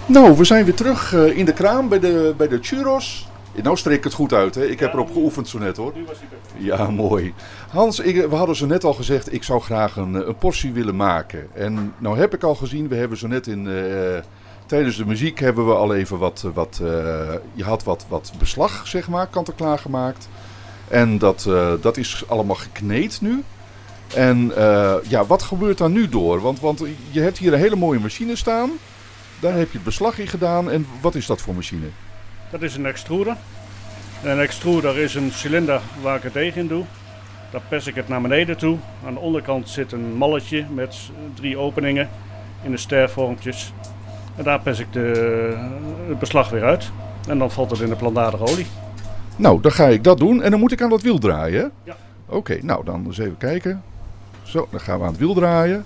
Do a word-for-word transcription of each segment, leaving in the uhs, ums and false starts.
Nou, we zijn weer terug uh, in de kraam bij de, bij de churros. Nou streek ik het goed uit, hè? Ik heb ja, erop geoefend zo net, hoor. Nu was hij ja, mooi. Hans, ik, we hadden zo net al gezegd, ik zou graag een, een portie willen maken. En nou heb ik al gezien, we hebben zo net in... Uh, tijdens de muziek hebben we al even wat... wat uh, je had wat, wat beslag, zeg maar, kant-en-klaar gemaakt. En dat, uh, dat is allemaal gekneed nu. En uh, ja, wat gebeurt daar nu door? Want, want je hebt hier een hele mooie machine staan. Daar heb je het beslag in gedaan. En wat is dat voor machine? Dat is een extruder. Een extruder is een cilinder waar ik het deeg in doe. Daar pers ik het naar beneden toe. Aan de onderkant zit een malletje met drie openingen in de stervormpjes. En daar pers ik de, het beslag weer uit. En dan valt het in de plantaardige olie. Nou, dan ga ik dat doen. En dan moet ik aan dat wiel draaien, hè? Ja. Oké, okay, nou dan eens even kijken. Zo, dan gaan we aan het wiel draaien.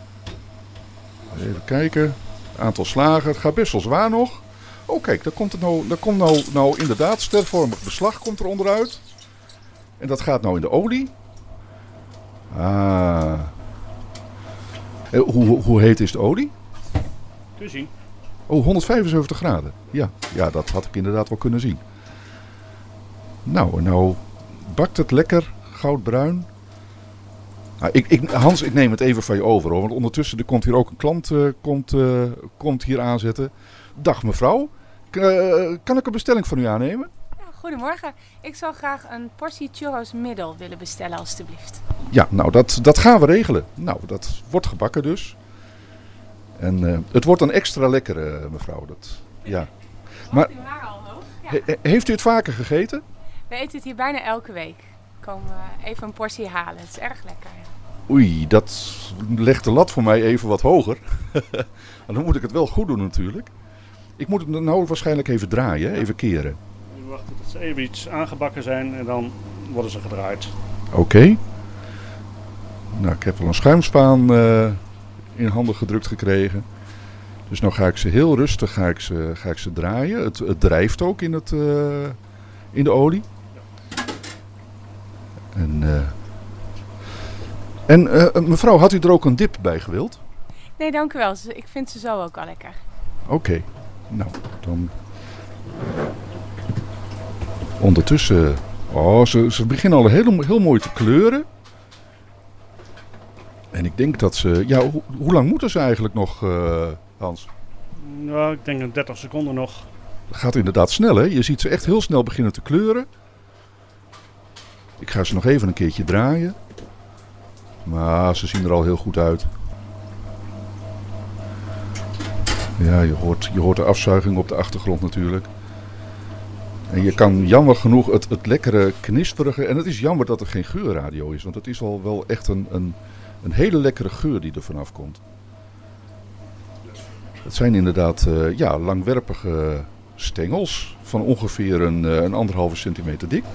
Even kijken. Aantal slagen. Het gaat best wel zwaar nog. Oh kijk, daar komt, het nou, daar komt nou, nou inderdaad stervormig beslag komt er onderuit. En dat gaat nou in de olie. Ah. Eh, hoe, hoe heet is de olie? Kun je zien. Oh, honderdvijfenzeventig graden. Ja, ja, dat had ik inderdaad wel kunnen zien. Nou, nou bakt het lekker goudbruin. Nou, ik, ik, Hans, ik neem het even van je over, hoor. Want ondertussen er komt hier ook een klant uh, komt, uh, komt hier aanzetten. Dag mevrouw, K- uh, kan ik een bestelling van u aannemen? Ja, goedemorgen. Ik zou graag een portie churros middel willen bestellen, alstublieft. Ja, nou dat, dat gaan we regelen. Nou, dat wordt gebakken dus. En uh, het wordt een extra lekkere, mevrouw. Dat, ja. Maar, he, heeft u het vaker gegeten? We eten het hier bijna elke week. Komen we even een portie halen. Het is erg lekker. Oei, dat legt de lat voor mij even wat hoger. Maar dan moet ik het wel goed doen natuurlijk. Ik moet het nou waarschijnlijk even draaien, even keren. We wachten tot ze even iets aangebakken zijn en dan worden ze gedraaid. Oké. Okay. Nou, ik heb wel een schuimspaan uh, in handen gedrukt gekregen. Dus nu ga ik ze heel rustig ga ik ze, ga ik ze draaien. Het, het drijft ook in, het, uh, in de olie. En, uh, en uh, mevrouw, had u er ook een dip bij gewild? Nee, dank u wel. Ik vind ze zo ook al lekker. Oké, okay. Nou, dan... Ondertussen... Oh, ze, ze beginnen al heel, heel mooi te kleuren. En ik denk dat ze... Ja, ho, hoe lang moeten ze eigenlijk nog, uh, Hans? Nou, ik denk een dertig seconden nog. Dat gaat inderdaad snel, hè? Je ziet ze echt heel snel beginnen te kleuren. Ik ga ze nog even een keertje draaien. Maar ze zien er al heel goed uit. Ja, je hoort, je hoort de afzuiging op de achtergrond natuurlijk. En je kan jammer genoeg het, het lekkere knisperige... En het is jammer dat er geen geurradio is. Want het is al wel echt een, een, een hele lekkere geur die er vanaf komt. Het zijn inderdaad uh, ja, langwerpige stengels. Van ongeveer een, een anderhalve centimeter dik.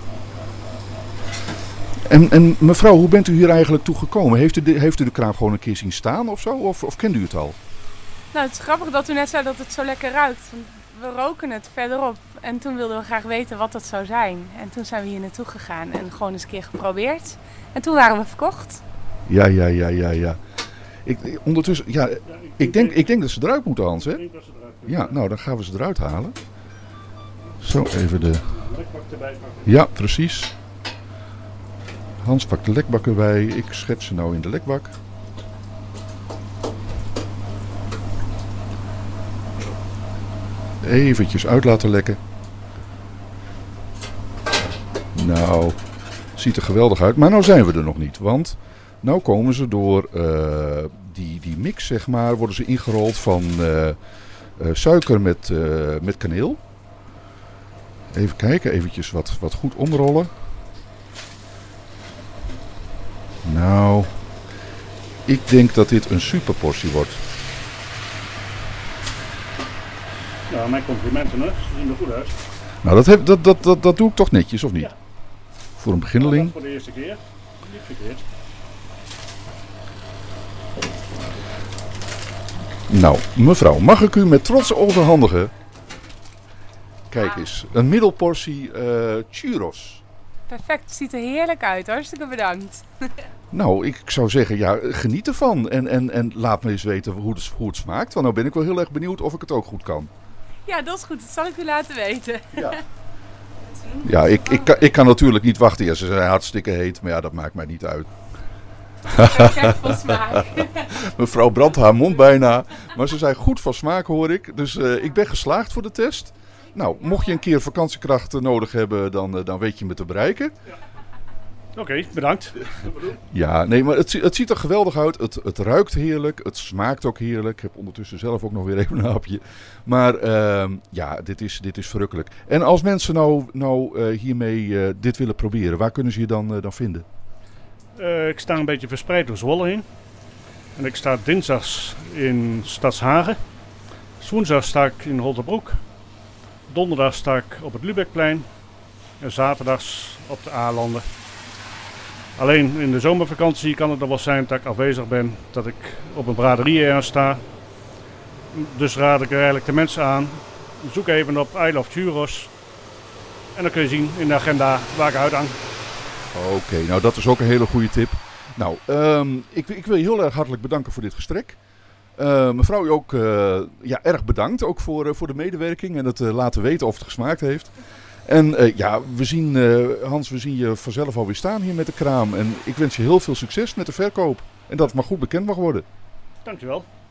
En, en mevrouw, hoe bent u hier eigenlijk toe gekomen? Heeft u de, heeft u de kraam gewoon een keer zien staan of zo? Of, of kende u het al? Nou, het is grappig dat u net zei dat het zo lekker ruikt. We roken het verderop en toen wilden we graag weten wat dat zou zijn. En toen zijn we hier naartoe gegaan en gewoon eens een keer geprobeerd. En toen waren we verkocht. Ja, ja, ja, ja, ja. Ik, ondertussen, ja, ja, ik, ik, denk, ik denk dat ze eruit moeten, Hans, hè? Ik denk dat ze eruit moeten. Ja, nou, dan gaan we ze eruit halen. Zo, even de... Lekbak erbij pakken. Ja, precies. Hans pakt de lekbak erbij. Ik schets ze nou in de lekbak. Eventjes uit laten lekken. Nou, ziet er geweldig uit. Maar nou zijn we er nog niet. Want nou komen ze door uh, die, die mix, zeg maar, worden ze ingerold van uh, uh, suiker met, uh, met kaneel. Even kijken, eventjes wat, wat goed omrollen. Nou, ik denk dat dit een superportie wordt. Ja, mijn complimenten, hè. Ze zien er goed uit. Nou, dat, heb, dat, dat, dat, dat doe ik toch netjes, of niet? Ja. Voor een beginneling. Dat voor de eerste keer. Niet verkeerd. Nou, mevrouw, mag ik u met trots overhandigen? Kijk eens, een middelportie uh, churros. Perfect, het ziet er heerlijk uit. Hartstikke bedankt. Nou, ik zou zeggen, ja, geniet ervan. En, en, en laat me eens weten hoe het, hoe het smaakt. Want nou ben ik wel heel erg benieuwd of ik het ook goed kan. Ja, dat is goed. Dat zal ik u laten weten. Ja, ja ik, ik, kan, ik kan natuurlijk niet wachten. Ja, ze zijn hartstikke heet, maar ja, dat maakt mij niet uit. Perfect van smaak. Mevrouw brandt haar mond bijna. Maar ze zijn goed van smaak, hoor ik. Dus uh, ik ben geslaagd voor de test. Nou, mocht je een keer vakantiekrachten nodig hebben, dan, uh, dan weet je me te bereiken. Ja. Oké, okay, bedankt. Ja, nee, maar het, het ziet er geweldig uit. Het, het ruikt heerlijk. Het smaakt ook heerlijk. Ik heb ondertussen zelf ook nog weer even een hapje. Maar uh, ja, dit is, dit is verrukkelijk. En als mensen nou, nou uh, hiermee uh, dit willen proberen, waar kunnen ze je dan, uh, dan vinden? Uh, ik sta een beetje verspreid door Zwolle heen. En ik sta dinsdags in Stadshagen. Woensdag sta ik in Holterbroek. Donderdag sta ik op het Lübeckplein. En zaterdags op de A-landen. Alleen in de zomervakantie kan het nog wel zijn dat ik afwezig ben. Dat ik op een braderie ergens sta. Dus raad ik er eigenlijk de mensen aan. Zoek even op I Love Churros. En dan kun je zien in de agenda waar ik uithang. Oké, okay, nou dat is ook een hele goede tip. Nou, um, ik, ik wil je heel erg hartelijk bedanken voor dit gesprek. Uh, mevrouw, ook uh, ja, erg bedankt ook voor, uh, voor de medewerking en het uh, laten weten of het gesmaakt heeft. En uh, ja, we zien, uh, Hans, we zien je vanzelf alweer staan hier met de kraam. En ik wens je heel veel succes met de verkoop. En dat het maar goed bekend mag worden. Dankjewel.